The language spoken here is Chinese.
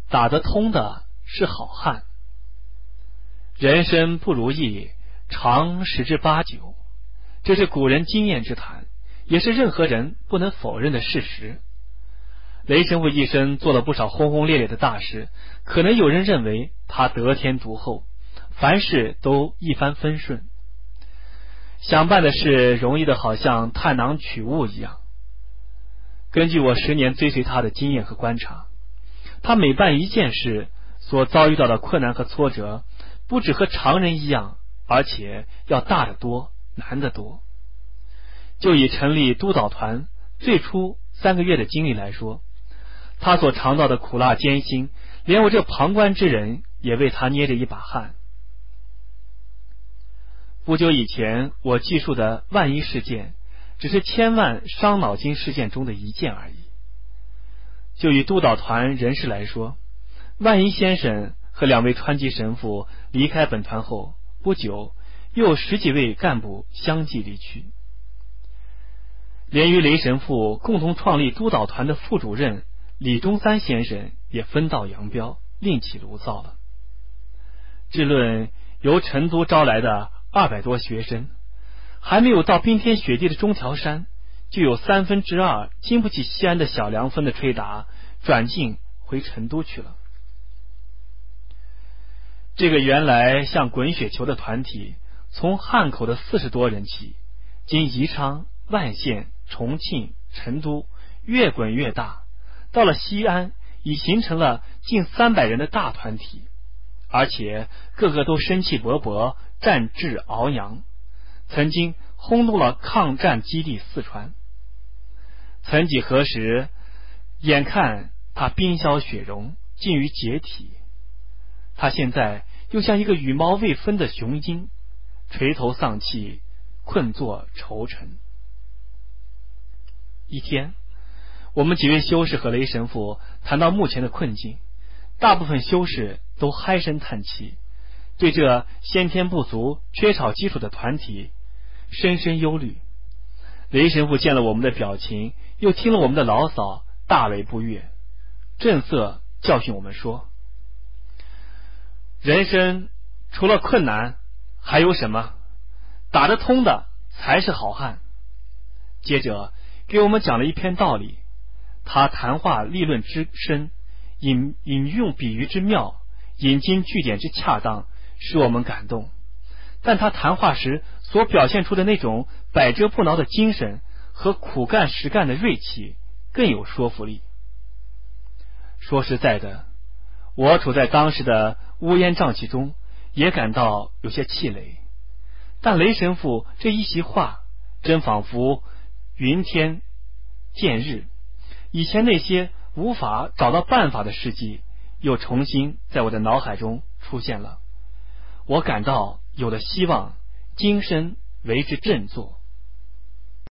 打得通的是好汉。人生不如意，常十之八九，这是古人经验之谈，也是任何人不能否认的事实。雷神父一生做了不少轰轰烈烈的大事，可能有人认为他得天独厚，凡事都一帆风顺，想办的事容易的好像探囊取物一样。根据我10年追随他的经验和观察，他每办一件事所遭遇到的困难和挫折，不只和常人一样，而且要大得多，难得多。就以成立督导团最初3个月的经历来说，他所尝到的苦辣艰辛，连我这旁观之人也为他捏着一把汗。不久以前我记述的万一事件，只是千万伤脑筋事件中的一件而已。就以督导团人事来说，万一先生和2位川籍神父离开本团后，不久又有10几位干部相继离去。连与雷神父共同创立督导团的副主任李中三先生也分道扬镳，另起炉灶了。至论由成都招来的200多学生，还没有到冰天雪地的中条山，就有2/3经不起西安的小凉风的吹打，转进回成都去了。这个原来像滚雪球的团体，从汉口的40多人起，经宜昌、万县、重庆、成都，越滚越大，到了西安已形成了近300人的大团体，而且个个都生气勃勃，战志昂扬，曾经轰动了抗战基地四川。曾几何时，眼看他冰消雪融，近于解体，他现在又像一个羽毛未分的雄鹰，垂头丧气，困坐愁沉。一天，我们几位修士和雷神父谈到目前的困境，大部分修士都唉声叹气，对这先天不足、缺少基础的团体深深忧虑。雷神父见了我们的表情，又听了我们的牢骚，大为不悦，正色教训我们说：人生除了困难还有什么？打得通的才是好汉。接着给我们讲了一篇道理，他谈话立论之深，引用比喻之妙，引经据典之恰当，使我们感动。但他谈话时所表现出的那种百折不挠的精神和苦干实干的锐气更有说服力。说实在的，我处在当时的乌烟瘴气中，也感到有些气馁。但雷神父这一席话，真仿佛云天见日，以前那些无法找到办法的事迹，又重新在我的脑海中出现了。我感到有了希望，精神为之振作。